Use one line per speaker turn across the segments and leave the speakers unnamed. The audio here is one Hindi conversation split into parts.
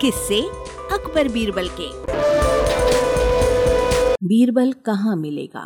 किस्से अकबर बीरबल के। बीरबल कहाँ मिलेगा।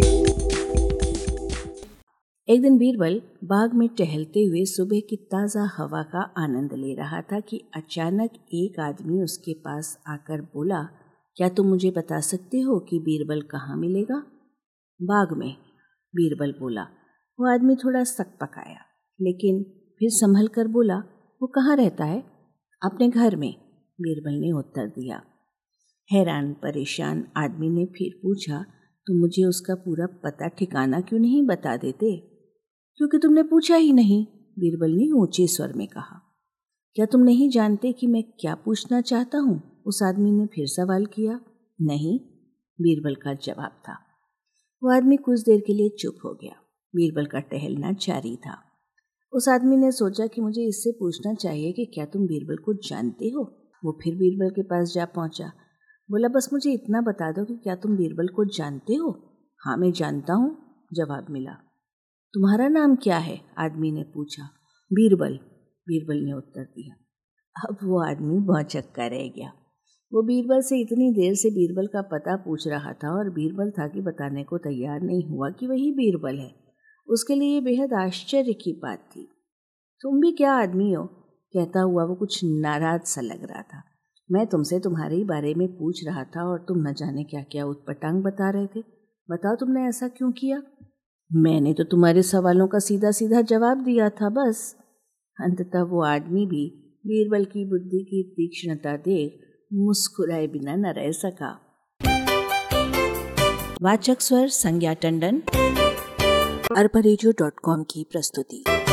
एक दिन बीरबल बाग में टहलते हुए सुबह की ताज़ा हवा का आनंद ले रहा था कि अचानक एक आदमी उसके पास आकर बोला, क्या तुम मुझे बता सकते हो कि बीरबल कहाँ मिलेगा। बाग में, बीरबल बोला। वो आदमी थोड़ा सकपकाया, लेकिन फिर संभल कर बोला, वो कहाँ रहता है। अपने घर में, बीरबल ने उत्तर दिया। हैरान परेशान आदमी ने फिर पूछा, तुम मुझे उसका पूरा पता ठिकाना क्यों नहीं बता देते। क्योंकि तुमने पूछा ही नहीं, बीरबल ने ऊंचे स्वर में कहा। क्या तुम नहीं जानते कि मैं क्या पूछना चाहता हूँ, उस आदमी ने फिर सवाल किया। नहीं, बीरबल का जवाब था। वो आदमी कुछ देर के लिए चुप हो गया। बीरबल का टहलना जारी था। उस आदमी ने सोचा कि मुझे इससे पूछना चाहिए कि क्या तुम बीरबल को जानते हो। वो फिर बीरबल के पास जा पहुंचा। बोला, बस मुझे इतना बता दो कि क्या तुम बीरबल को जानते हो। हाँ, मैं जानता हूँ, जवाब मिला। तुम्हारा नाम क्या है, आदमी ने पूछा। बीरबल, बीरबल ने उत्तर दिया। अब वो आदमी भौंचक्का रह गया। वो बीरबल से इतनी देर से बीरबल का पता पूछ रहा था और बीरबल था कि बताने को तैयार नहीं हुआ कि वही बीरबल है। उसके लिए बेहद आश्चर्य की बात थी। तुम भी क्या आदमी हो, कहता हुआ वो कुछ नाराज सा लग रहा था। मैं तुमसे तुम्हारे बारे में पूछ रहा था और तुम न जाने क्या क्या उटपटांग बता रहे थे। बताओ, तुमने ऐसा क्यों किया। मैंने तो तुम्हारे सवालों का सीधा सीधा जवाब दिया था, बस। अंततः वो आदमी भी बीरबल की बुद्धि की तीक्ष्णता देख मुस्कुराए बिना न रह सका। वाचक स्वर संज्ञा टंडन, arparegio.com की प्रस्तुति।